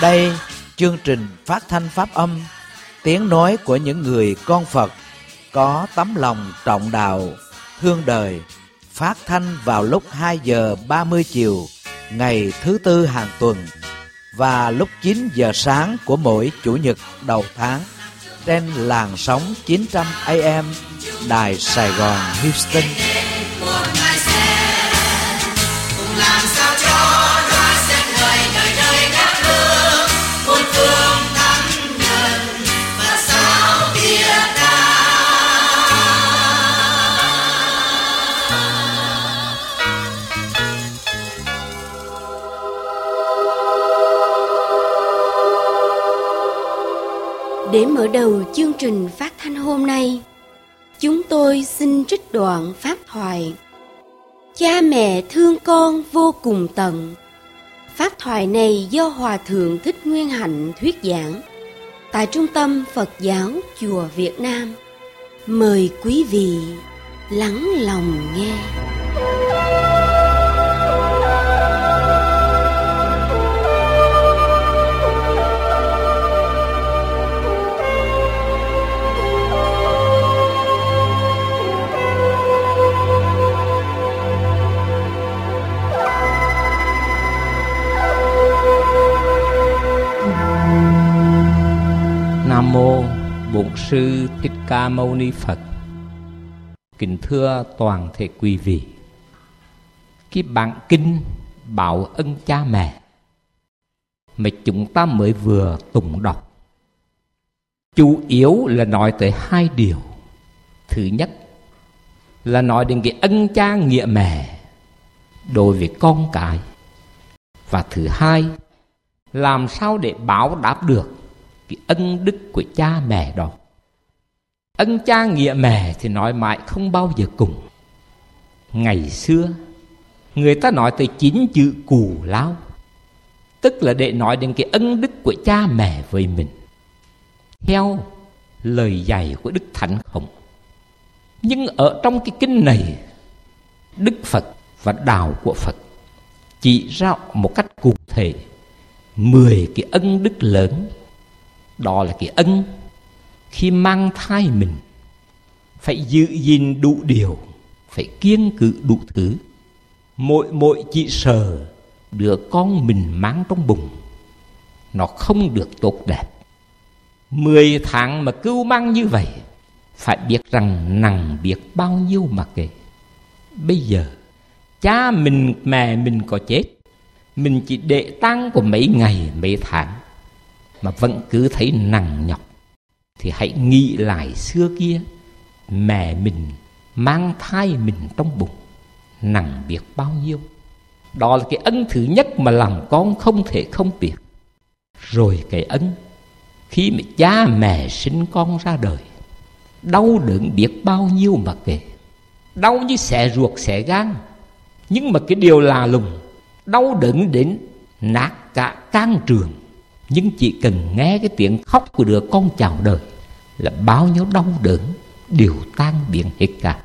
Đây, chương trình phát thanh pháp âm, tiếng nói của những người con Phật có tấm lòng trọng đạo, thương đời, phát thanh vào lúc 2 giờ 30 chiều ngày thứ Tư hàng tuần và lúc 9 giờ sáng của mỗi Chủ nhật đầu tháng trên làn sóng 900 AM Đài Sài Gòn Houston. Để mở đầu chương trình phát thanh hôm nay, chúng tôi xin trích đoạn pháp thoại Cha mẹ thương con vô cùng tận. Pháp thoại này do Hòa Thượng Thích Nguyên Hạnh thuyết giảng tại Trung tâm Phật giáo Chùa Việt Nam. Mời quý vị lắng lòng nghe. Nam mô Bổn Sư Thích Ca Mâu Ni Phật. Kính thưa toàn thể quý vị, cái bản kinh báo ân cha mẹ mà chúng ta mới vừa tụng đọc chủ yếu là nói tới hai điều. Thứ nhất là nói đến cái ân cha nghĩa mẹ đối với con cái, và thứ hai làm sao để báo đáp được cái ân đức của cha mẹ đó. Ân cha nghĩa mẹ thì nói mãi không bao giờ cùng. Ngày xưa người ta nói tới 9 chữ cù lao, tức là để nói đến cái ân đức của cha mẹ với mình, theo lời dạy của Đức Thánh Khổng. Nhưng ở trong cái kinh này, Đức Phật và đạo của Phật chỉ ra một cách cụ thể 10 cái ân đức lớn. Đó là cái ân khi mang thai mình phải giữ gìn đủ điều, phải kiêng cự đủ thứ. Mỗi chỉ sợ đứa con mình mang trong bụng nó không được tốt đẹp. 10 tháng mà cưu mang như vậy, phải biết rằng nặng biết bao nhiêu mà kể. Bây giờ cha mình mẹ mình có chết, mình chỉ để tang của mấy ngày mấy tháng mà vẫn cứ thấy nặng nhọc, thì hãy nghĩ lại xưa kia mẹ mình mang thai mình trong bụng nặng biết bao nhiêu. Đó là cái ân thứ nhất mà làm con không thể không biết. Rồi cái ân khi mà cha mẹ sinh con ra đời, đau đớn biết bao nhiêu mà kể. Đau như xẻ ruột xẻ gan, nhưng mà cái điều lạ lùng, đau đớn đến nát cả can trường. Nhưng chỉ cần nghe cái tiếng khóc của đứa con chào đời là bao nhiêu đau đớn đều tan biến hết cả.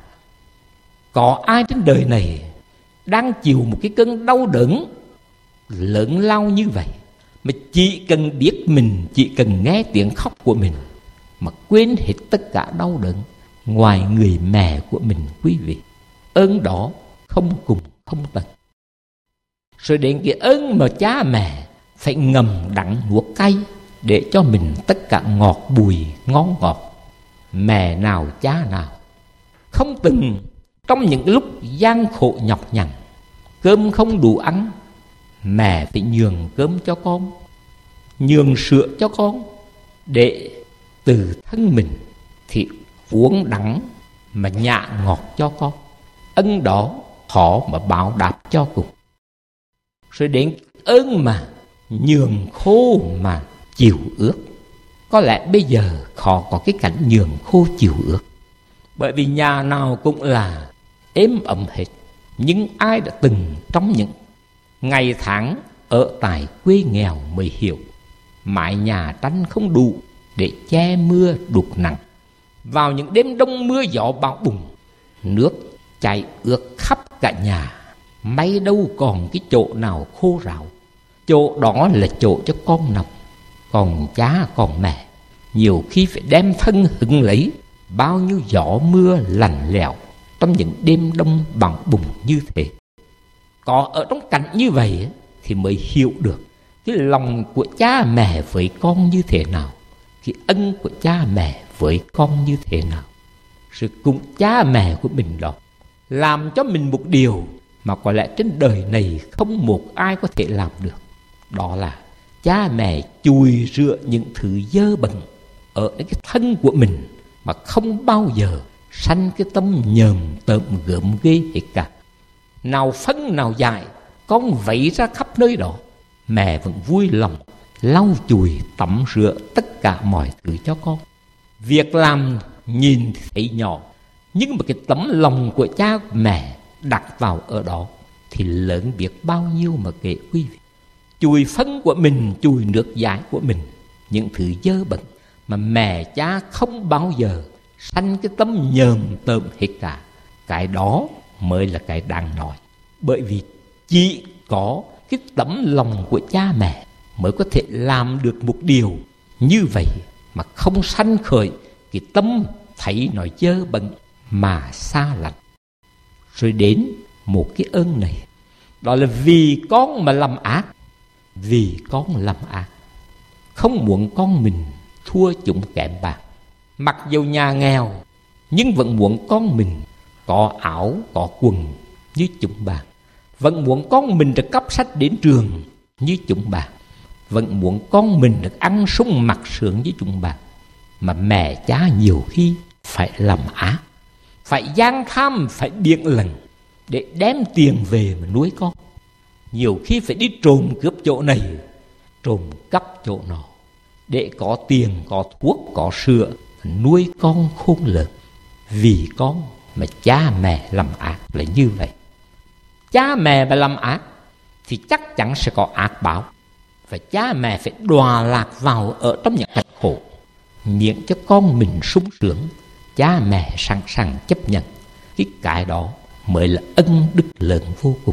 Có ai trên đời này đang chịu một cái cơn đau đớn lớn lao như vậy mà chỉ cần biết mình, chỉ cần nghe tiếng khóc của mình mà quên hết tất cả đau đớn, ngoài người mẹ của mình, quý vị? Ơn đó không cùng không tận. Rồi đến cái ơn mà cha mẹ phải ngầm đắng nuốt cay để cho mình tất cả ngọt bùi ngon ngọt. Mẹ nào cha nào không từng trong những lúc gian khổ nhọc nhằn, cơm không đủ ăn, mẹ phải nhường cơm cho con, nhường sữa cho con, để từ thân mình thì uống đắng mà nhả ngọt cho con. Ân đó khó mà báo đáp cho cùng. Rồi đến ơn mà nhường khô mà chịu ướt. Có lẽ bây giờ khó có cái cảnh nhường khô chịu ướt, bởi vì nhà nào cũng là êm ấm hết. Nhưng ai đã từng trong những ngày tháng ở tại quê nghèo mới hiểu, mái nhà tranh không đủ để che mưa đục nặng. Vào những đêm đông mưa gió bão bùng, nước chảy ướt khắp cả nhà, may đâu còn cái chỗ nào khô ráo. chỗ đó là chỗ cho con nằm. Còn cha còn mẹ nhiều khi phải đem thân hứng lấy bao nhiêu gió mưa lạnh lẽo trong những đêm đông bằng bùng như thế. Có ở trong cảnh như vậy thì mới hiểu được cái lòng của cha mẹ với con như thế nào, cái ân của cha mẹ với con như thế nào. Sự cùng cha mẹ của mình đó làm cho mình một điều mà có lẽ trên đời này không một ai có thể làm được. Đó là cha mẹ chùi rửa những thứ dơ bẩn ở cái thân của mình mà không bao giờ sanh cái tâm nhờm tởm gớm ghê hết cả. Nào phân nào dại, con vẫy ra khắp nơi đó, mẹ vẫn vui lòng lau chùi tắm rửa tất cả mọi thứ cho con. Việc làm nhìn thì thấy nhỏ, nhưng mà cái tấm lòng của cha mẹ đặt vào ở đó thì lớn biết bao nhiêu mà kể quý vị. Chùi phân của mình, chùi nước dãi của mình, những thứ dơ bẩn mà mẹ cha không bao giờ sanh cái tâm nhờm tởm hết cả. Cái đó mới là cái đáng nói. Bởi vì chỉ có cái tấm lòng của cha mẹ mới có thể làm được một điều như vậy mà không sanh khởi cái tâm thấy nó dơ bẩn mà xa lạnh. Rồi đến một cái ơn này, đó là vì con mà làm ác. Vì con làm ác, không muốn con mình thua chúng kém bạc. Mặc dù nhà nghèo, nhưng vẫn muốn con mình có áo, có quần như chúng bạn. Vẫn muốn con mình được cấp sách đến trường như chúng bạn. Vẫn muốn con mình được ăn sung mặc sướng như chúng bạn. Mà mẹ cha nhiều khi phải làm ác, phải gian tham, phải biện lần để đem tiền về mà nuôi con. Nhiều khi phải đi trộm cướp chỗ này, trộm cắp chỗ nọ, để có tiền, có thuốc, có sữa nuôi con khôn lớn. Vì con mà cha mẹ làm ác là như vậy. Cha mẹ mà làm ác thì chắc chắn sẽ có ác báo. Và cha mẹ phải đọa lạc vào ở trong những cảnh khổ. Miễn cho con mình sung sướng, cha mẹ sẵn sàng chấp nhận. Cái đó mới là ân đức lớn vô cùng.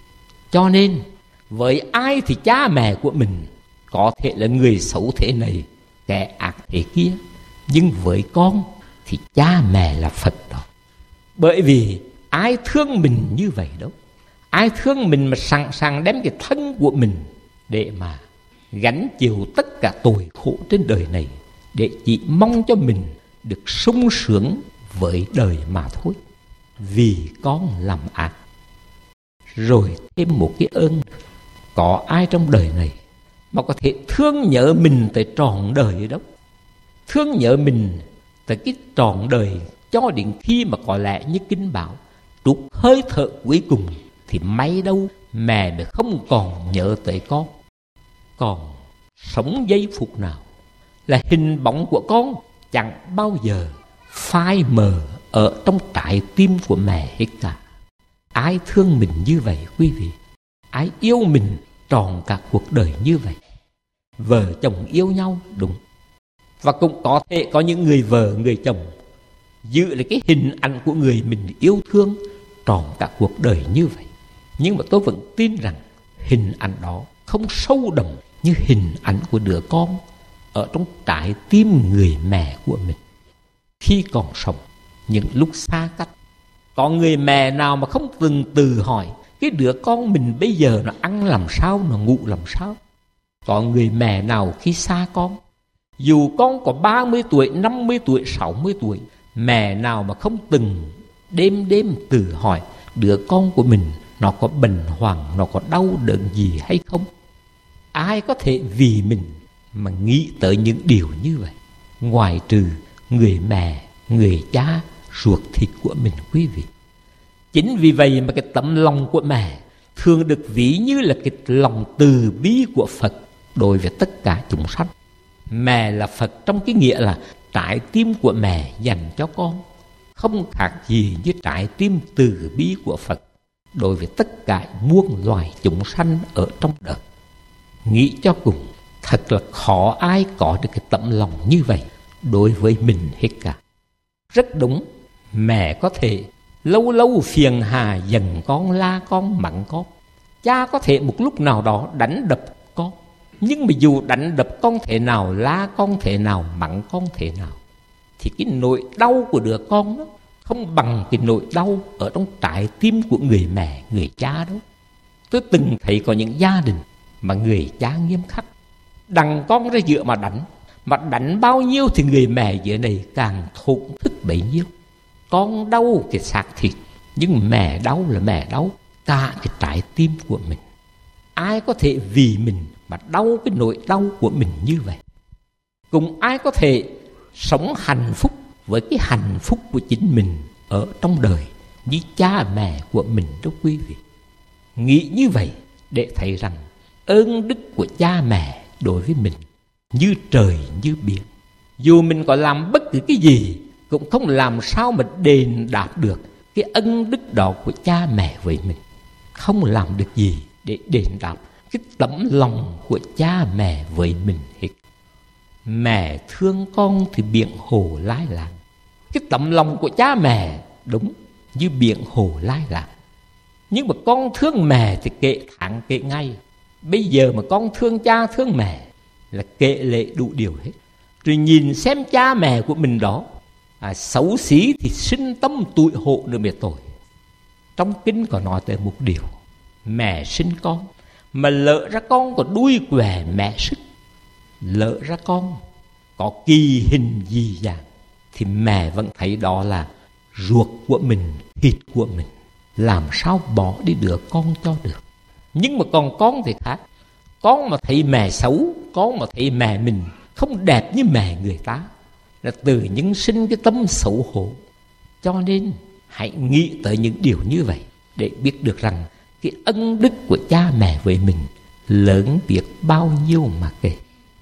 Cho nên với ai thì cha mẹ của mình có thể là người xấu thế này, kẻ ác thế kia, nhưng với con thì cha mẹ là Phật đó. Bởi vì ai thương mình như vậy đâu. Ai thương mình mà sẵn sàng đem cái thân của mình để mà gánh chịu tất cả tội khổ trên đời này, để chỉ mong cho mình được sung sướng với đời mà thôi. Vì con làm ác. Rồi thêm một cái ơn, có ai trong đời này mà có thể thương nhớ mình tới trọn đời đâu. Thương nhớ mình tới cái trọn đời cho đến khi mà có lẽ như kinh bảo, trút hơi thở cuối cùng thì may đâu mẹ đã không còn nhớ tới con. Còn sống giây phút nào là hình bóng của con chẳng bao giờ phai mờ ở trong trái tim của mẹ hết cả. Ai thương mình như vậy quý vị? Ai yêu mình trọn cả cuộc đời như vậy? Vợ chồng yêu nhau đúng, và cũng có thể có những người vợ, người chồng giữ lại cái hình ảnh của người mình yêu thương trọn cả cuộc đời như vậy. Nhưng mà tôi vẫn tin rằng hình ảnh đó không sâu đậm như hình ảnh của đứa con ở trong trái tim người mẹ của mình khi còn sống. Những lúc xa cách, có người mẹ nào mà không từng tự hỏi cái đứa con mình bây giờ nó ăn làm sao, nó ngủ làm sao? Có người mẹ nào khi xa con, dù con có 30 tuổi, 50 tuổi, 60 tuổi, mẹ nào mà không từng đêm tự hỏi đứa con của mình nó có bệnh hoạn, nó có đau đớn gì hay không? Ai có thể vì mình mà nghĩ tới những điều như vậy, ngoài trừ người mẹ, người cha ruột thịt của mình quý vị. Chính vì vậy mà cái tấm lòng của mẹ thường được ví như là cái lòng từ bi của Phật đối với tất cả chúng sanh. Mẹ là Phật trong cái nghĩa là trái tim của mẹ dành cho con không khác gì như trái tim từ bi của Phật đối với tất cả muôn loài chúng sanh ở trong đời. Nghĩ cho cùng, thật là khó ai có được cái tấm lòng như vậy đối với mình hết cả. Rất đúng, mẹ có thể lâu lâu phiền hà giận con, la con, mắng con. Cha có thể một lúc nào đó đánh đập Nhưng mà dù đánh đập con thế nào, la con thế nào, mắng con thế nào, thì cái nỗi đau của đứa con đó không bằng cái nỗi đau ở trong trái tim của người mẹ, người cha đâu. Tôi từng thấy có những gia đình mà người cha nghiêm khắc, đằng con ra giữa mà đánh bao nhiêu thì người mẹ dưới này càng thổn thức bấy nhiêu. Con đau cái xác thịt, nhưng mẹ đau là mẹ đau cả cái trái tim của mình. Ai có thể vì mình mà đau cái nỗi đau của mình như vậy? Cùng ai có thể sống hạnh phúc với cái hạnh phúc của chính mình ở trong đời như cha mẹ của mình đó quý vị? Nghĩ như vậy để thấy rằng ơn đức của cha mẹ đối với mình như trời như biển. Dù mình có làm bất cứ cái gì cũng không làm sao mà đền đáp được cái ân đức đó của cha mẹ với mình. Không làm được gì để đền đáp cái tấm lòng của cha mẹ với mình hết. Mẹ thương con thì biển hồ lai láng. Cái tấm lòng của cha mẹ đúng như biển hồ lai láng. Nhưng mà con thương mẹ thì kệ tháng kệ ngày. Bây giờ mà con thương cha thương mẹ là kệ lệ đủ điều hết. Rồi nhìn xem cha mẹ của mình đó xấu xí thì sinh tâm tủi hộ nữa mẹ tội. Trong kinh có nói tới một điều: mẹ sinh con mà lỡ ra con có đuôi què mẹ sức, lỡ ra con có kỳ hình gì dạng, thì mẹ vẫn thấy đó là ruột của mình, thịt của mình, làm sao bỏ đi đứa con cho được. Nhưng mà còn con thì khác. Con mà thấy mẹ xấu, con mà thấy mẹ mình không đẹp như mẹ người ta, là từ nhân sinh cái tâm xấu hổ. Cho nên hãy nghĩ tới những điều như vậy để biết được rằng cái ân đức của cha mẹ với mình lớn biết bao nhiêu mà kể.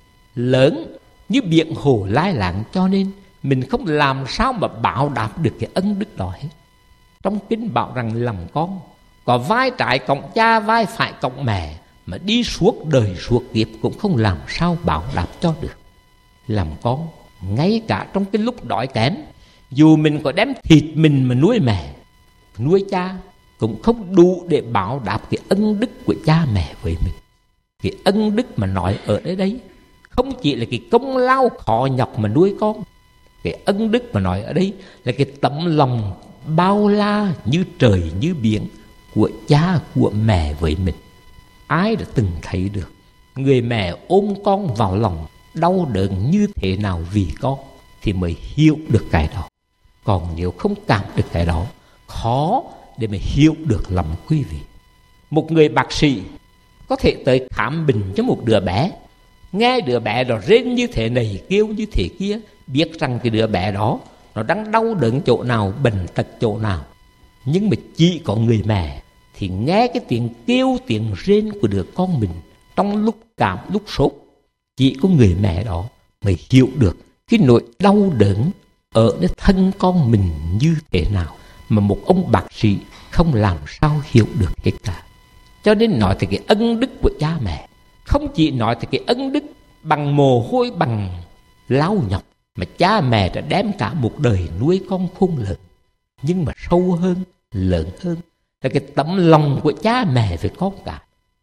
Lớn như biển hồ lai láng, cho nên mình không làm sao mà bảo đáp được cái ân đức đó hết. Trong kinh bảo rằng làm con có vai trái cộng cha, vai phải cộng mẹ, mà đi suốt đời suốt kiếp cũng không làm sao bảo đáp cho được. Làm con ngay cả trong cái lúc đói kém, dù mình có đem thịt mình mà nuôi mẹ, nuôi cha, cũng không đủ để bảo đáp cái ân đức của cha mẹ với mình. Cái ân đức mà nói ở đây không chỉ là cái công lao khó nhọc mà nuôi con. Cái ân đức mà nói ở đây là cái tấm lòng bao la như trời như biển của cha của mẹ với mình. Ai đã từng thấy được người mẹ ôm con vào lòng đau đớn như thế nào vì con thì mới hiểu được cái đó. Còn nếu không cảm được cái đó, khó để mà hiểu được lắm quý vị. Một người bác sĩ có thể tới khám bệnh cho một đứa bé, nghe đứa bé đó rên như thế này, kêu như thế kia, biết rằng cái đứa bé đó nó đang đau đớn chỗ nào, bệnh tật chỗ nào. Nhưng mà chỉ có người mẹ thì nghe cái tiếng kêu, tiếng rên của đứa con mình trong lúc cảm, lúc sốt, chỉ có người mẹ đó mới hiểu được cái nỗi đau đớn ở nơi thân con mình như thế nào, mà một ông bác sĩ không làm sao hiểu được hết cả. Cho nên nói tới cái ân đức của cha mẹ, không chỉ nói tới cái ân đức bằng mồ hôi, bằng lao nhọc mà cha mẹ đã đem cả một đời nuôi con khôn lớn, nhưng mà sâu hơn, lớn hơn là cái tấm lòng của cha mẹ với con cái.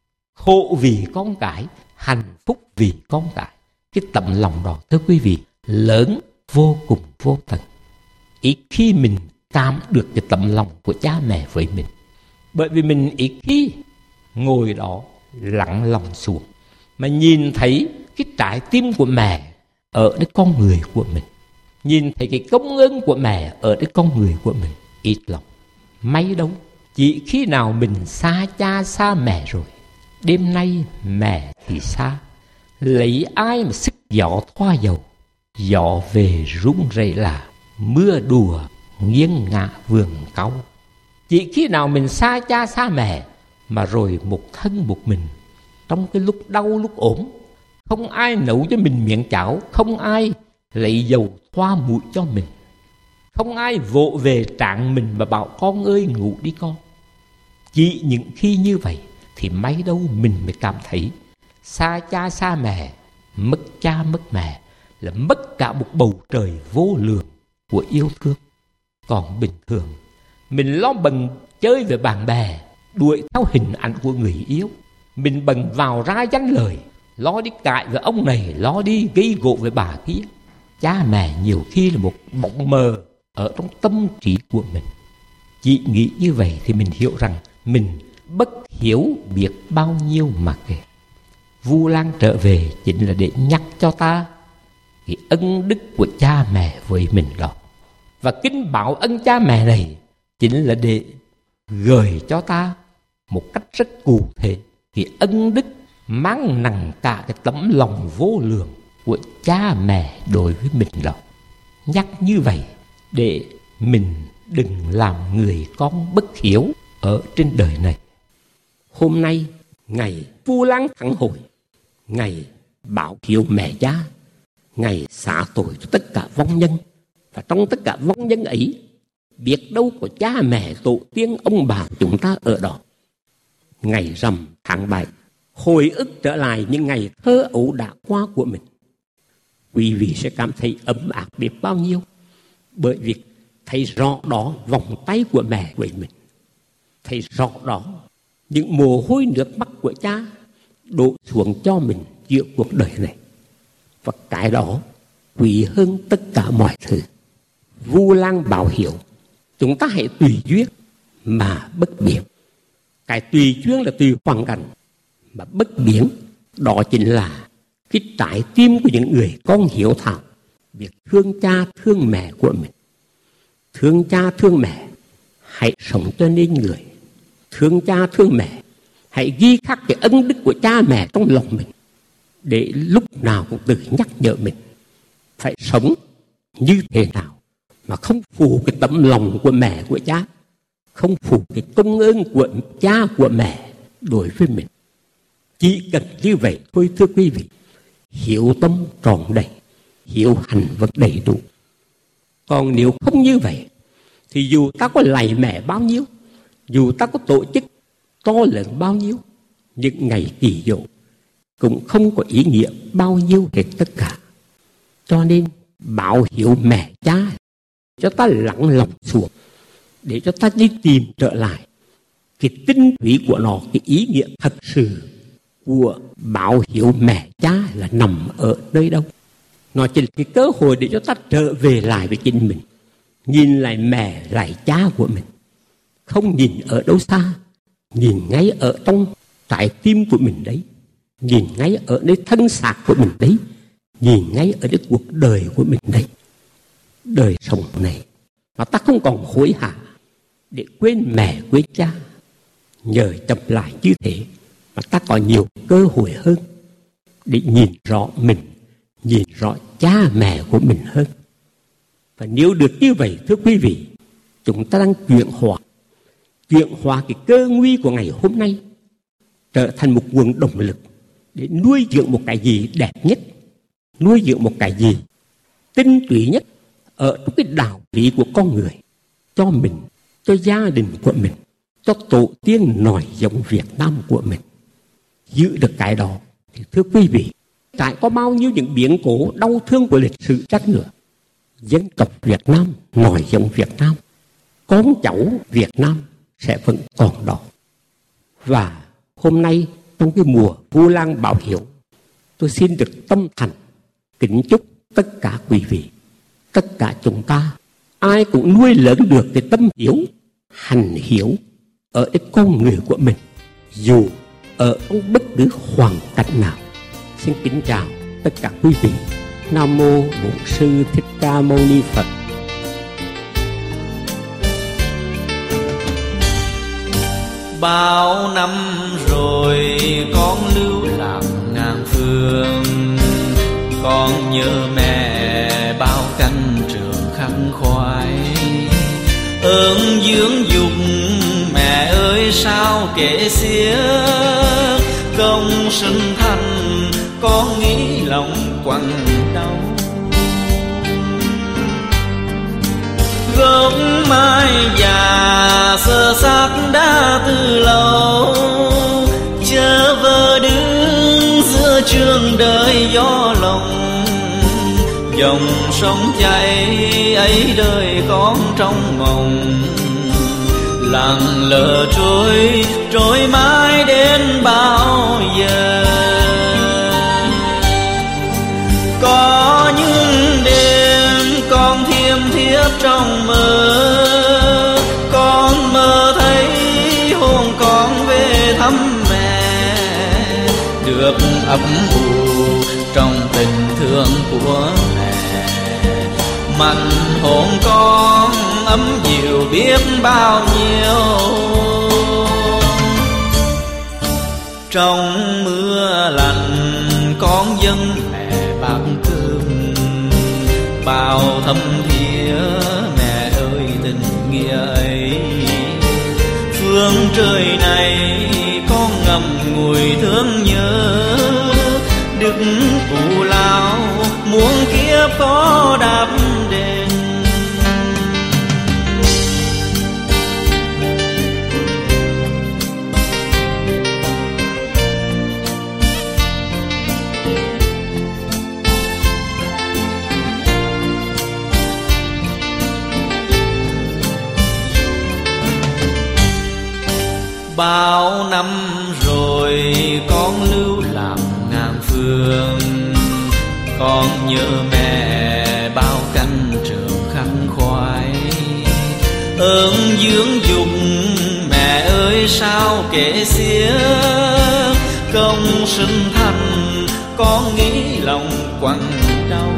Khổ vì con cái, hạnh phúc vì con cái. Cái tấm lòng đó thưa quý vị lớn vô cùng vô tận. Ít khi mình cảm được cái tấm lòng của cha mẹ với mình, bởi vì mình ít khi ngồi đó lặng lòng xuống mà nhìn thấy cái trái tim của mẹ ở cái con người của mình, nhìn thấy cái công ơn của mẹ ở cái con người của mình. Ít lòng. May đâu chỉ khi nào mình xa cha xa mẹ rồi, đêm nay mẹ thì xa, lấy ai mà sức gió thoa dầu, gió về rung rẩy là mưa đùa nghiêng ngả vườn cau. Chỉ khi nào mình xa cha xa mẹ mà rồi một thân một mình, trong cái lúc đau lúc ốm, không ai nấu cho mình miệng cháo, không ai lấy dầu thoa mũi cho mình, không ai vỗ về trán mình mà bảo con ơi ngủ đi con. Chỉ những khi như vậy thì may đâu mình mới cảm thấy xa cha xa mẹ, mất cha mất mẹ là mất cả một bầu trời vô lượng của yêu thương. Còn bình thường mình lo bần chơi với bạn bè, đuổi theo hình ảnh của người yêu, mình bần vào ra danh lời, lo đi cãi với ông này, lo đi gây gổ với bà kia. Cha mẹ nhiều khi là một bóng mờ ở trong tâm trí của mình. Chỉ nghĩ như vậy thì mình hiểu rằng mình bất hiếu biết bao nhiêu mà kể. Vu Lan trở về chính là để nhắc cho ta cái ân đức của cha mẹ với mình đó. Và kính báo ân cha mẹ này chính là để gửi cho ta một cách rất cụ thể cái ân đức mang nặng cả cái tấm lòng vô lượng của cha mẹ đối với mình đó. Nhắc như vậy để mình đừng làm người con bất hiếu ở trên đời này. Hôm nay ngày Vu Lan thắng hội, ngày báo hiếu mẹ cha, ngày xả tội cho tất cả vong nhân. Và trong tất cả vong nhân ấy, biết đâu có cha mẹ tổ tiên ông bà chúng ta ở đó. Ngày rằm tháng 7, hồi ức trở lại những ngày thơ ấu đã qua của mình. Quý vị sẽ cảm thấy ấm áp biết bao nhiêu, bởi vì thấy rõ đó vòng tay của mẹ của mình, thấy rõ đó những mồ hôi nước mắt của cha đổ xuống cho mình giữa cuộc đời này. Và cái đó quý hơn tất cả mọi thứ. Vu Lan bảo hiểu chúng ta hãy tùy duyên mà bất biến. Cái tùy duyên là tùy hoàn cảnh, mà bất biến đó chính là cái trái tim của những người con hiếu thảo, việc thương cha thương mẹ của mình. Thương cha thương mẹ, hãy sống cho nên người. Thương cha thương mẹ, hãy ghi khắc cái ân đức của cha mẹ trong lòng mình, để lúc nào cũng tự nhắc nhở mình phải sống như thế nào mà không phụ cái tấm lòng của mẹ của cha, không phụ cái công ơn của cha của mẹ đối với mình. Chỉ cần như vậy thôi thưa quý vị, hiếu tâm tròn đầy, hiếu hành vẫn đầy đủ. Còn nếu không như vậy thì dù ta có lạy mẹ bao nhiêu, dù ta có tổ chức to lớn bao nhiêu, những ngày kỳ dỗ cũng không có ý nghĩa bao nhiêu hết tất cả. Cho nên báo hiếu mẹ cha cho ta lắng lòng xuống, để cho ta đi tìm trở lại cái tinh túy của nó, cái ý nghĩa thật sự của báo hiếu mẹ cha là nằm ở nơi đâu. Nó chỉ là cái cơ hội để cho ta trở về lại với chính mình, nhìn lại mẹ lại cha của mình, không nhìn ở đâu xa, nhìn ngay ở trong trái tim của mình đấy, nhìn ngay ở nơi thân xác của mình đấy, nhìn ngay ở nơi cuộc đời của mình đấy. Đời sống này mà ta không còn hối hả để quên mẹ quên cha, nhờ chậm lại như thế mà ta có nhiều cơ hội hơn để nhìn rõ mình, nhìn rõ cha mẹ của mình hơn. Và nếu được như vậy thưa quý vị, chúng ta đang chuyển hóa cái cơ nguy của ngày hôm nay trở thành một nguồn động lực để nuôi dưỡng một cái gì đẹp nhất, nuôi dưỡng một cái gì tinh túy nhất ở trong cái đạo lý của con người, cho mình, cho gia đình của mình, cho tổ tiên nòi giống Việt Nam của mình. Giữ được cái đó thì thưa quý vị, trải có bao nhiêu những biến cố đau thương của lịch sử chắc nữa, dân tộc Việt Nam nòi giống Việt Nam, con cháu Việt Nam sẽ vẫn còn đó. Và hôm nay trong cái mùa Vu Lan báo hiếu, tôi xin được tâm thành kính chúc tất cả quý vị, tất cả chúng ta, ai cũng nuôi lớn được cái tâm hiếu, hành hiếu ở cái con người của mình, dù ở trong bất cứ hoàn cảnh nào. Xin kính chào tất cả quý vị. Nam mô Bổn Sư Thích Ca Mâu Ni Phật. Bao năm rồi con lưu lạc ngàn phương, con nhớ mẹ bao canh trường khắc khoái. Ơn dưỡng dục mẹ ơi sao kể xiết, công sinh thành con nghĩ lòng quặn đau. Gốc mai già sơ xác đã từ lâu, chớ vơ đứng giữa trường đời gió lồng. Dòng sông chảy ấy đời con trong mộng, lặng lờ trôi trôi mãi đến bao giờ. Có những đêm con thiêm thiếp trong mơ, con mơ thấy hồn con về thăm mẹ, được ấp ủ trong tình thương của mẹ. Mặt hồn con ấm dịu biết bao nhiêu. Trong mưa lạnh con dâng mẹ bát cơm, bao thâm thía mẹ ơi tình nghĩa ấy. Phương trời này con ngậm ngùi thương nhớ, đức cụ lao muôn kiếp có đáp đền. Bao năm rồi con lưu lạc ngàn phương, con nhớ mẹ bao canh trường khăn khoái. Ơn dưỡng dục mẹ ơi sao kể xiết, công sinh thành con nghĩ lòng quặn đau.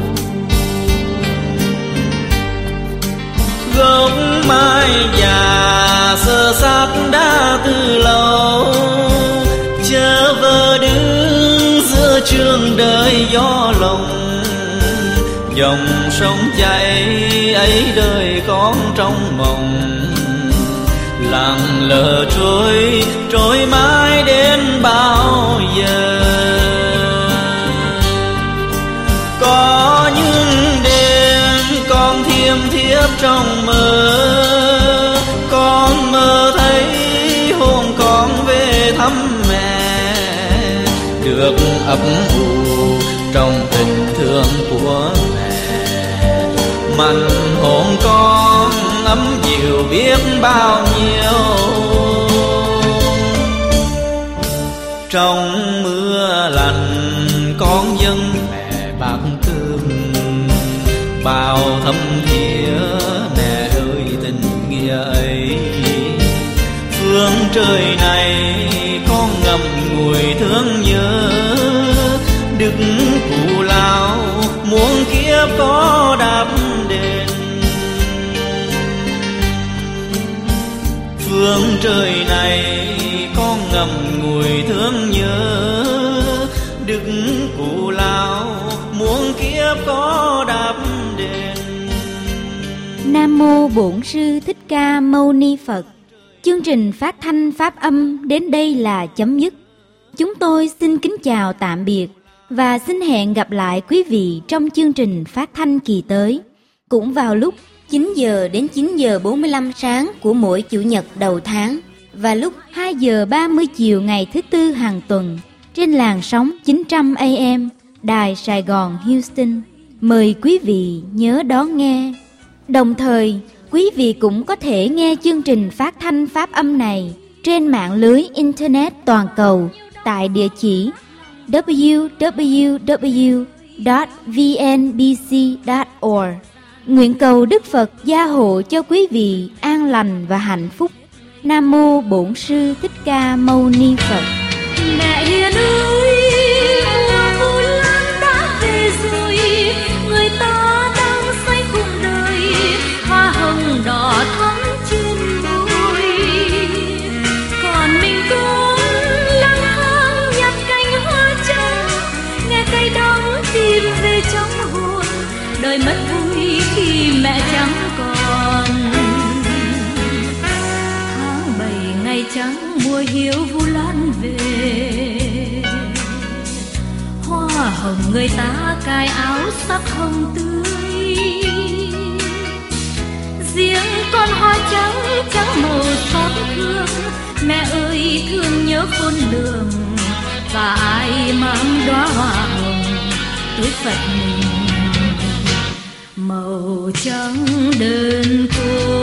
Gốc mai già sơ sát đã từ lâu, chớ vơ đứng giữa trường đời gió lồng. Dòng sông chảy ấy đời con trong mộng, lặng lờ trôi trôi mãi đến bao giờ. Có những đêm con thiêm thiếp trong mơ, con mơ thấy hồn con về thăm mẹ, được ấp ủ trong tình thương của mẹ. Mặt hồn con ấm dịu biết bao nhiêu. Trong mưa lạnh con dâng mẹ bát cơm, bao thâm thía mẹ ơi tình nghĩa ấy. Phương trời này con ngậm ngùi thương nhớ, đức cụ lao muôn kiếp có đáp đền. Phương trời này con ngậm ngùi thương nhớ, đức cụ lao muôn kiếp có đáp đền. Nam mô Bổn Sư Thích Ca Mâu Ni Phật. Chương trình phát thanh pháp âm đến đây là chấm dứt. Chúng tôi xin kính chào tạm biệt và xin hẹn gặp lại quý vị trong chương trình phát thanh kỳ tới, cũng vào lúc 9 giờ đến 9 giờ 45 sáng của mỗi Chủ nhật đầu tháng và lúc 2 giờ 30 chiều ngày thứ Tư hàng tuần trên làn sóng 900 AM Đài Sài Gòn Houston. Mời quý vị nhớ đón nghe. Đồng thời, quý vị cũng có thể nghe chương trình phát thanh pháp âm này trên mạng lưới Internet toàn cầu tại địa chỉ www.vnbc.org. Nguyện cầu Đức Phật gia hộ cho quý vị an lành và hạnh phúc. Nam mô Bổn Sư Thích Ca Mâu Ni Phật. Mẹ hiền ơi, mùa vu lan đã về rồi, người ta đang say cùng đời, hoa hồng đỏ thắm trên môi. Còn mình con lang thang nhặt cành hoa trắng, nghe cây đắng tìm về trong hồn, đời mất vui khi mẹ chẳng còn. Tháng 7 ngày trắng mùa hiếu vu lan về, hoa hồng người ta cài áo sắc hồng tươi. Riêng con hoa trắng trắng màu xót thương, mẹ ơi thương nhớ khôn lường, và ai mang đóa hoa hồng tới Phật mình. Màu trắng đơn côi